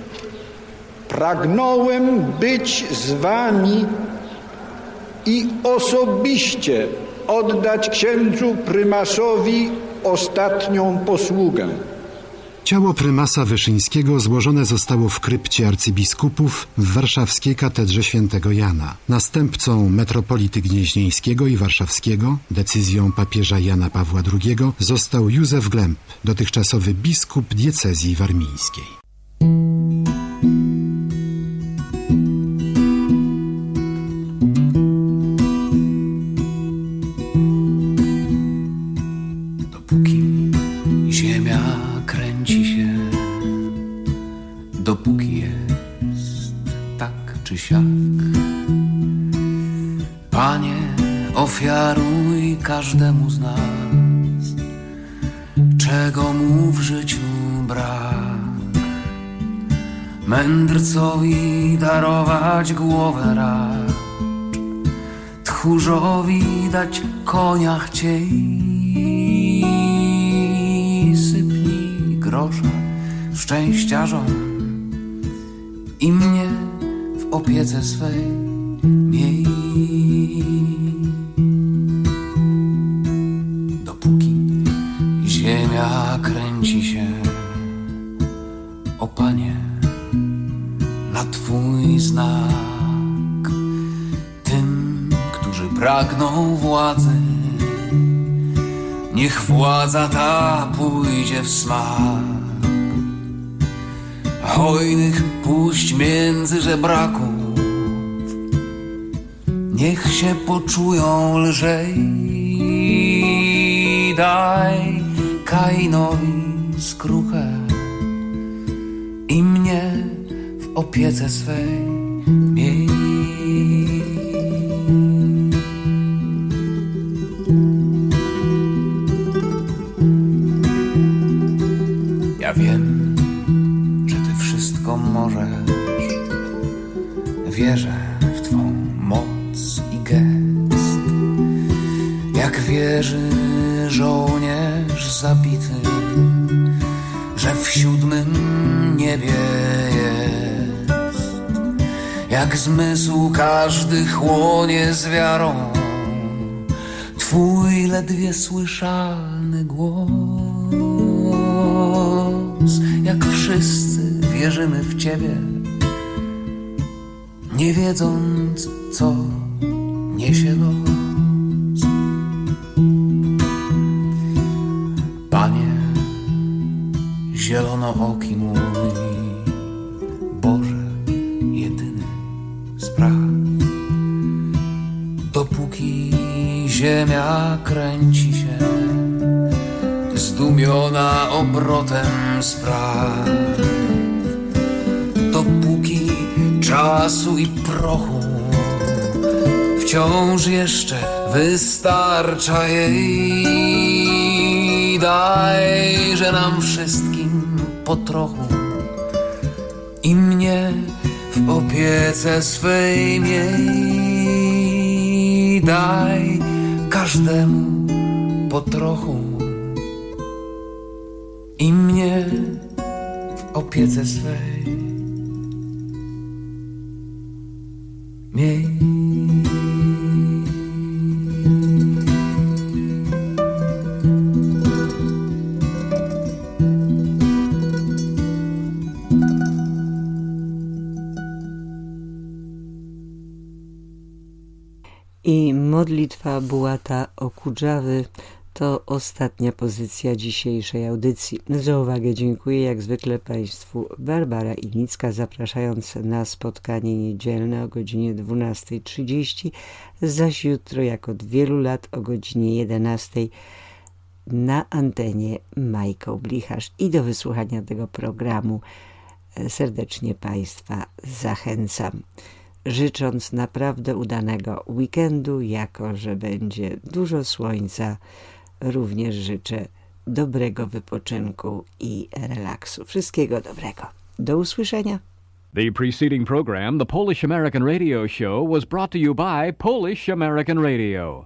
pragnąłem być z wami i osobiście oddać księdzu prymasowi ostatnią posługę. Ciało prymasa Wyszyńskiego złożone zostało w krypcie arcybiskupów w warszawskiej katedrze świętego Jana. Następcą metropolity gnieźnieńskiego i warszawskiego, decyzją papieża Jana Pawła II, został Józef Glemp, dotychczasowy biskup diecezji warmińskiej. Dopóki jest tak czy siak, Panie, ofiaruj każdemu z nas, czego mu w życiu brak. Mędrcowi darować głowę racz, tchórzowi dać konia chciej. Sypnij grosza szczęściarzom i mnie w opiece swej miej. Dopóki ziemia kręci się, o Panie, na Twój znak. Tym, którzy pragną władzy, niech władza ta pójdzie w smak. Hojnych puść między żebraków, niech się poczują lżej. daj Kainowi skruchę i mnie w opiece swej miej. Ja wiem, że ty wszystko możesz, wierzę w twą moc i gest, jak wierzy żołnierz zabity, że w 7. niebie jest, jak zmysł każdy chłonie z wiarą twój ledwie słyszalny głos, jak wszyscy wierzymy w ciebie, nie wiedząc co niesie los. Panie zielonooki mój, Boże jedyny spraw, dopóki ziemia kręci się zdumiona obrotem spraw, dopóki czasu i prochu wciąż jeszcze wystarcza jej, dajże nam wszystkim po trochu i mnie w opiece swej miej, daj każdemu po trochu i mnie w opiece swej miej. I modlitwa Bułata Okudżawy to ostatnia pozycja dzisiejszej audycji. Za uwagę dziękuję jak zwykle Państwu Barbara Ilicka, zapraszając na spotkanie niedzielne o godzinie 12:30, zaś jutro jak od wielu lat o godzinie 11:00 na antenie Majka Blicharz. I do wysłuchania tego programu serdecznie Państwa zachęcam, życząc naprawdę udanego weekendu, jako że będzie dużo słońca. Również życzę dobrego wypoczynku i relaksu. Wszystkiego dobrego. Do usłyszenia. The preceding program, the Polish American Radio Show, was brought to you by Polish American Radio.